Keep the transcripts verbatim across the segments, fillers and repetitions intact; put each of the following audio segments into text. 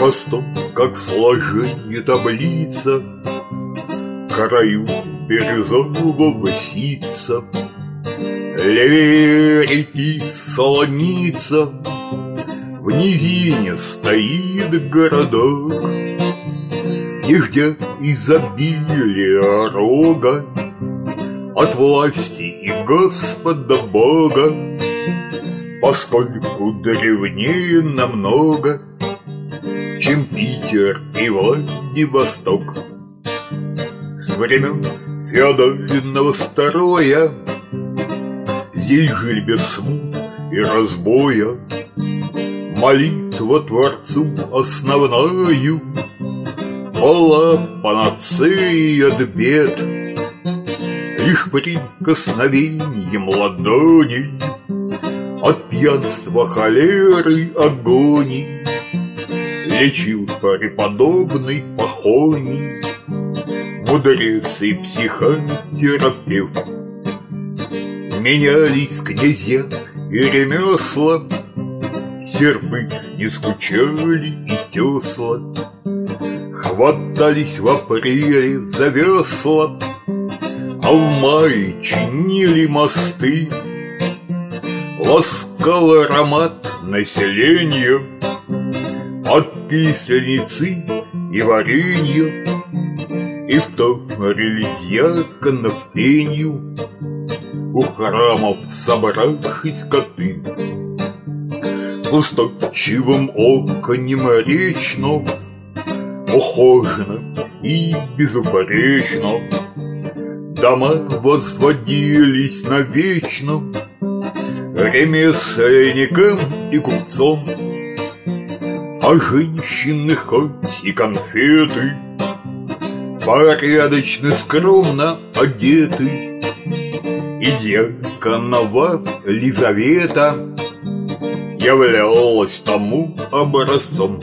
Восток, как сложение таблица, к краю бирюзового ситца. Левее реки Солоница, в низине стоит городок, нигде изобилия рога от власти и Господа Бога, поскольку древнее намного, чем Питер и Владивосток. С времен феодального строя здесь жили без смут и разбоя. Молитва Творцу основною была панацеей от бед. Лишь прикосновением ладоней от пьянства, холеры, агонии лечил преподобный Пахоний, мудрец и психотерапевт. Менялись князья и ремесла, серпы не скучали и тесла, хватались в апреле за весла, а в мае чинили мосты. Ласкал аромат населения от кисленицы и варенья, и вторили дьяконов пенью у храмов собравшись коты. В устойчивом оконем речно ухоженно и безупречно дома возводились навечно ремесленникам и купцам, а женщины хоть и конфеты порядочно скромно одеты, и дьяконова Лизавета являлась тому образцом.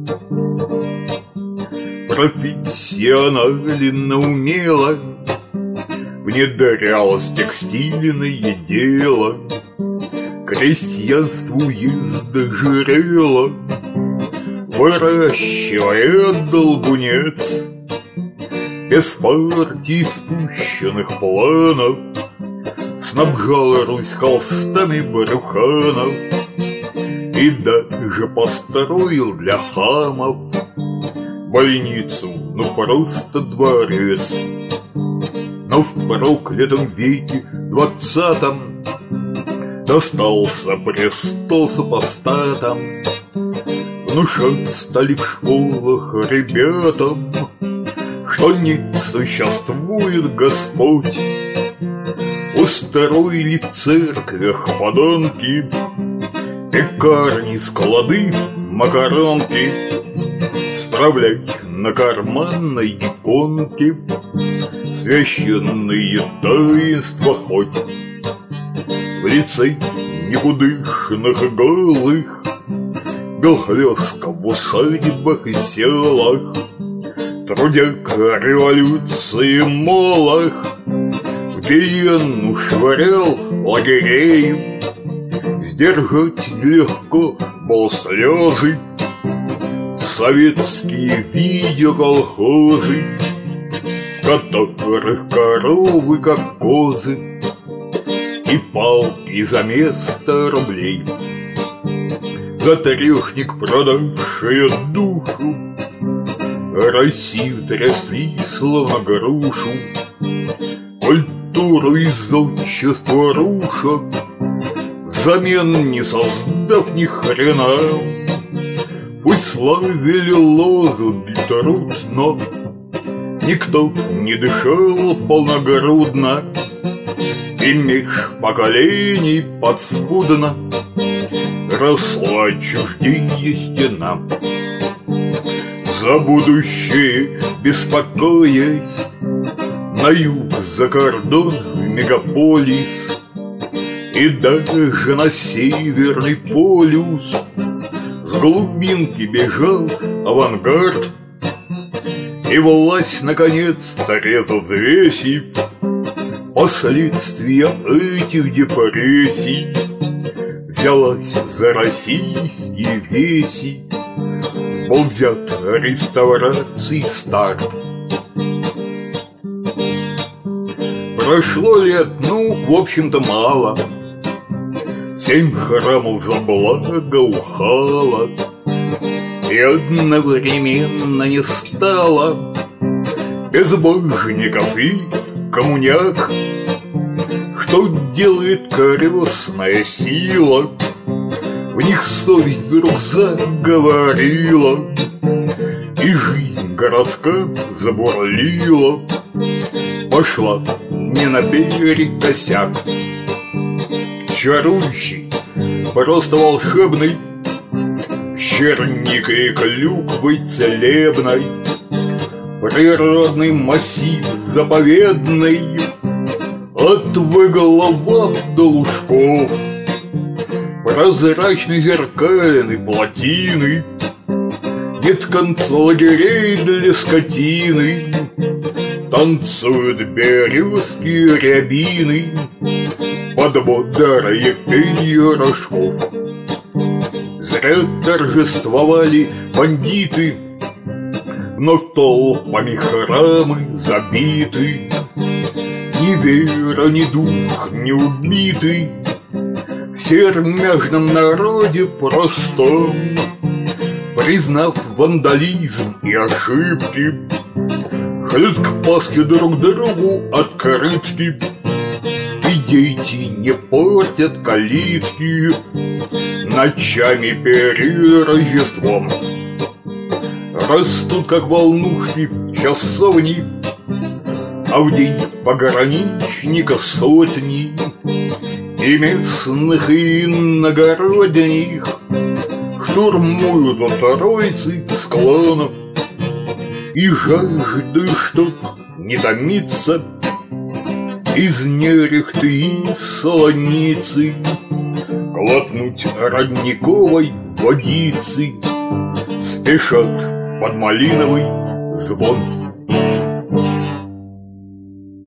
Профессионально умело внедрялось текстильное дело, крестьянство уезда жрело, выращивая долгунец. Без партий спущенных планов снабжала Русь холстами Брюханов и даже построил для хамов больницу, ну просто дворец. Но в проклятом веке двадцатом достался престол супостатам. Внушать стали в школах ребятам, что не существует Господь. Устроили в церквях подонки пекарни, склады, макаронки, справлять на карманной иконке священные таинства хоть. В лице никудышных голых белхлёстка в усадьбах и селах, трудяк революции молох в гиену швырял лагерею. Сдержать легко было слезы, советские видеоколхозы, в которых коровы как козы и палки за место рублей. За трешник, продавшая душу, Россию трясли словно грушу, культуру и зодчество руша, взамен не создав ни хрена. Пусть славили лозунги труд, но никто не дышал полногрудно, и меж поколений подспудно росла чужденья стена. За будущее беспокоясь, на юг, за кордон, в мегаполис и даже на северный полюс с глубинки бежал авангард, и власть наконец-то взвесив последствия этих депрессий, взялась за российские веси, был взят реставрации старт. Прошло лет, ну, в общем-то, мало. Семь храмов за благо ухало, и одновременно не стало безбожников и коммуняк. Что делает крестная сила? В них совесть вдруг заговорила, и жизнь городка забурлила. Пошла не наперекосяк. Чарующий, просто волшебный, с черникой и клюквой целебной, природный массив заповедный, от выголова до лужков, прозрачной зеркальной плотины, нет конца лагерей для скотины, танцуют березки и рябины под бодрое пенье рожков. Зря торжествовали бандиты, вновь толпами храмы забиты. Ни вера, ни дух не убиты в сермяжном народе простом, признав вандализм и ошибки, ходят к Пасхе друг другу открытки, и дети не портят калитки ночами перед Рождеством. Растут, как волнушки, часовни, а в день пограничников сотни, и местных, и иногородних штурмуют у Троицы склонов. И жажды, чтоб не томиться, из нерехты и солоницы глотнуть родниковой водицы спешат под малиновый звон.